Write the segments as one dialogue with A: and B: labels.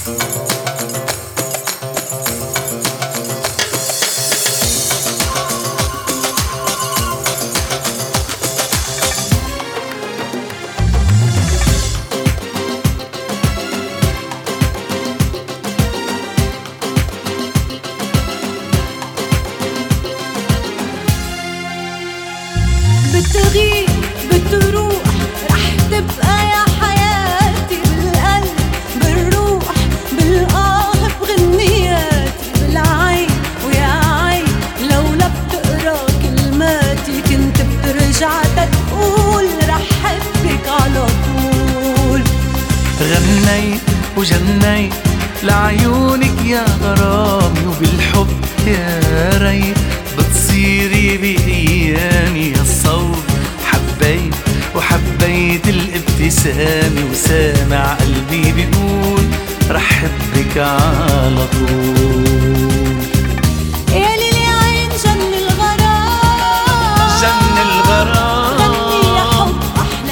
A: بتغيب بتروح رح تبقى يا حياتي بالقلب بالروح بالآه بغنياتي بالعين ويا عين لولا بتقرا كلماتي كنت بترجع تقول رح حبك على طول.
B: غنيت وجنيت لعيونك يا غرامي وبالحب يا ريت بتصيري بأيامي الصوت. حبيت وحبيت الابتسامة وسامع قلبي بيقول رح حبك على طول.
A: يا ليلي عين جن الغرام
B: جن الغرام
A: غني يا حب أحلى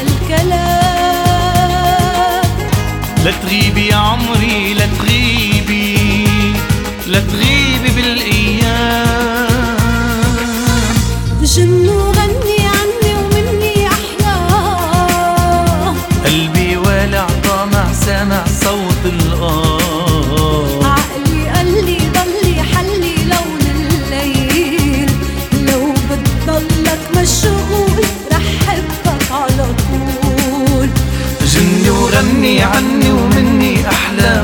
A: الكلام.
B: لا تغيبي يا عمري لا تغيبي لا تغيبي بالأيام.
A: جن وغني عني ومني أحلى
B: قلبي والع طامع سامع صوت الآه.
A: عقلي قالي ضلي حلي لون الليل لو بتضلك مشغول رح حبك على طول.
B: جني وغني عني ومني أحلى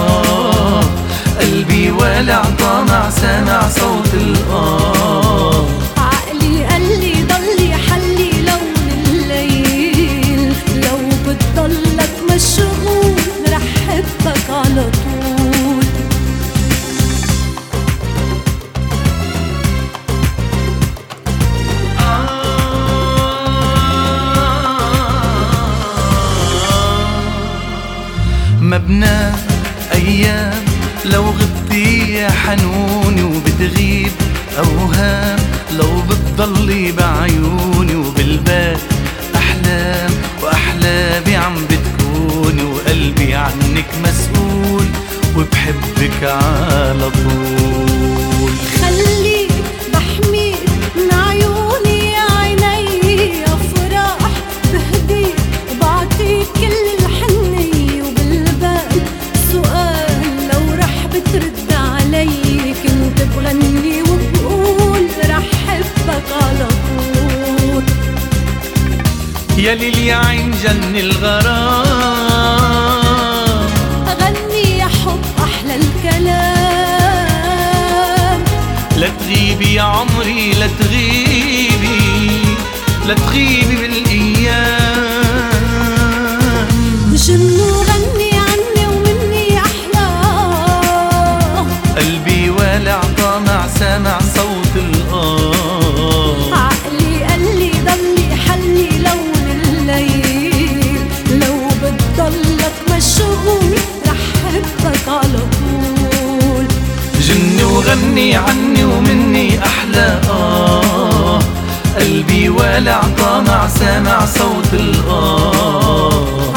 B: قلبي والع طامع سامع صوت الآه.
A: عقلي قالي ضلي حلي لون الليل لو بتضلك مشغول رح حبك على طول.
B: مبنى أيام لو غبتي يا حنوني وبتغيب أوهام لو بتضلي بعيوني وبالبال أحلام وأحلامي عم بتكوني وقلبي عنك مسؤول وبحبك على طول.
A: خليك بحميك من عيوني يا عيني أفراح بهديك وبعطيك كل الحنية وبالبال سؤال لو رح بترد علي كنت بغني وبقول رح حبك على طول.
B: يا ليلي عين جن الغرام
A: غني يا حب أحلى الكلام.
B: لا تغيبي يا عمري لا تغيبي لا تغيبي بالأيام.
A: جن وغني عني ومني أحلى
B: قلبي والع طامع سامع صوت الآه.
A: عقلي قالي ضلي حلي لون الليل لو بتضلك مشغول رح حبك على طول.
B: جني وغني عني ومني أحلى قلبي والع طامع سامع صوت الآه.